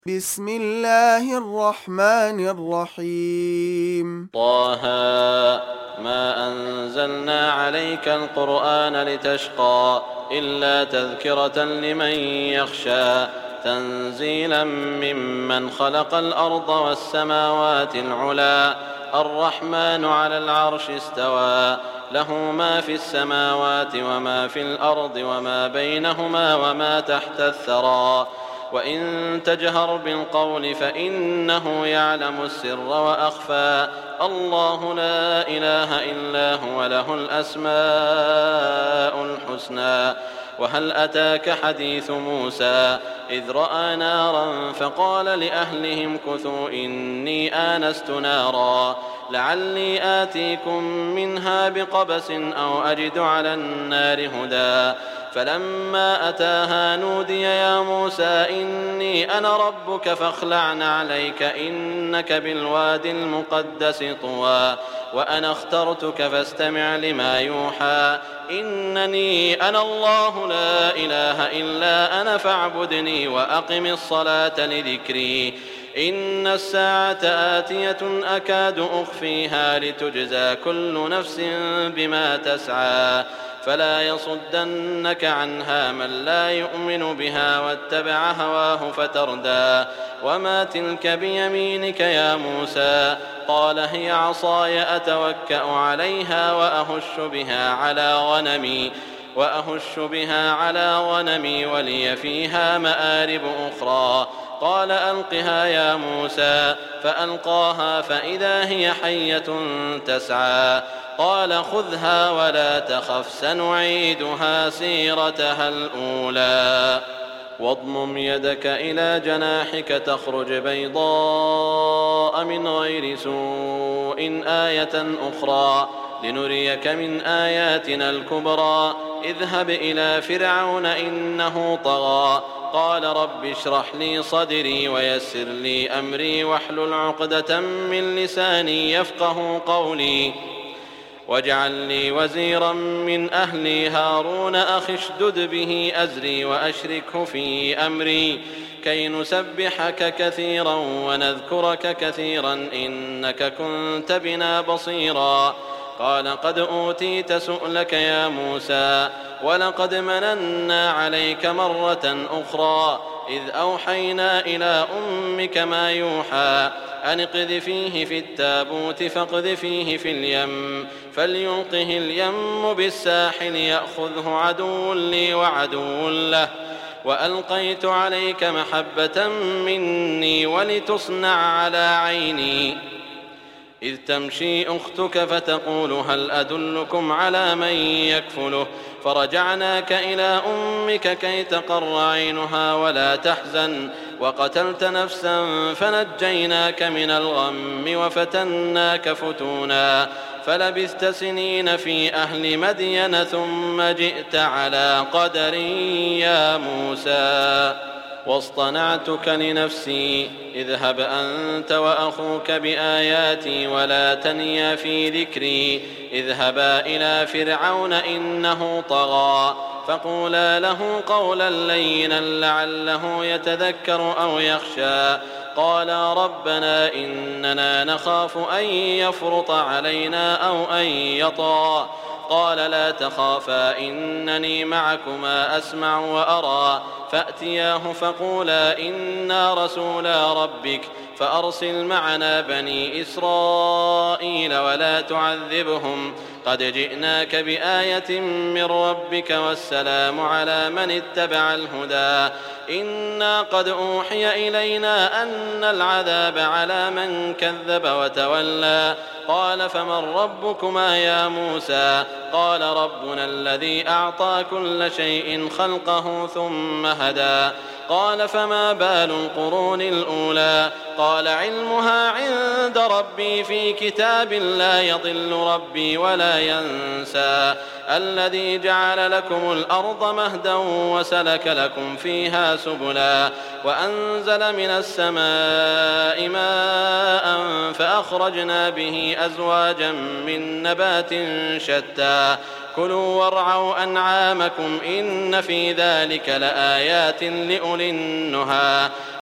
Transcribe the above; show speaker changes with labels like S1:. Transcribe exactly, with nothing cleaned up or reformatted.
S1: بسم الله الرحمن الرحيم
S2: طه ما أنزلنا عليك القرآن لتشقى إلا تذكرة لمن يخشى تنزيلا ممن خلق الأرض والسماوات العلى الرحمن على العرش استوى له ما في السماوات وما في الأرض وما بينهما وما تحت الثرى وإن تجهر بالقول فإنه يعلم السر وأخفى الله لا إله إلا هو له الأسماء الحسنى وهل أتاك حديث موسى إذ رأى نارا فقال لأهلهم كثوا إني آنست نارا لعلي آتيكم منها بقبس أو أجد على النار هدى فلما أتاها نودي يا موسى إني أنا ربك فاخلع عليك إنك بالواد المقدس طوى وأنا اخترتك فاستمع لما يوحى إنني أنا الله لا إله إلا أنا فاعبدني وأقم الصلاة لذكري إن الساعة آتية أكاد أخفيها لتجزى كل نفس بما تسعى فلا يصدنك عنها من لا يؤمن بها واتبع هواه فتردى وما تلك بيمينك يا موسى قال هي عصاي أتوكأ عليها وأهش بها على غنمي وأهش بها على غنمي ولي فيها مآرب أخرى قال ألقها يا موسى فألقاها فإذا هي حية تسعى قال خذها ولا تخف سنعيدها سيرتها الأولى واضمم يدك إلى جناحك تخرج بيضاء من غير سوء آية أخرى لنريك من آياتنا الكبرى اذهب إلى فرعون إنه طغى قال رب اشرح لي صدري ويسر لي أمري واحلل عقدة من لساني يفقه قولي واجعل لي وزيرا من أهلي هارون أخي اشدد به أزري وأشركه في أمري كي نسبحك كثيرا ونذكرك كثيرا إنك كنت بنا بصيرا قال قد أوتيت سؤلك يا موسى ولقد مننا عليك مرة أخرى إذ أوحينا إلى أمك ما يوحى أن اقذفيه في التابوت فاقذفيه في اليم فليلقه اليم بالساحل يأخذه عدو لي وعدو له وألقيت عليك محبة مني ولتصنع على عيني إذ تمشي أختك فتقول هل أدلكم على من يكفله فرجعناك إلى أمك كي تقر عينها ولا تحزن وقتلت نفسا فنجيناك من الغم وفتناك فتونا فلبثت سنين في أهل مدين ثم جئت على قدر يا موسى واصطنعتك لنفسي اذهب أنت وأخوك بآياتي ولا تنيا في ذكري اذهبا إلى فرعون إنه طغى فقولا له قولا لينا لعله يتذكر أو يخشى قالا ربنا إننا نخاف أن يفرط علينا أو أن يطغى قال لا تخافا إنني معكما أسمع وأرى فأتياه فقولا إنا رسولا ربك فأرسل معنا بني إسرائيل ولا تعذبهم قد جئناك بآية من ربك والسلام على من اتبع الهدى إنا قد أوحي إلينا أن العذاب على من كذب وتولى قال فمن ربكما يا موسى قال ربنا الذي أعطى كل شيء خلقه ثم هدى قال فما بال القرون الأولى قال علمها عند ربي في كتاب لا يضل ربي ولا ينسى الذي جعل لكم الأرض مهدا وسلك لكم فيها سبلا وأنزل من السماء ماء فأخرجنا به أزواجا من نبات شتى كلوا وارعوا أنعامكم إن في ذلك لآيات لأولي النهى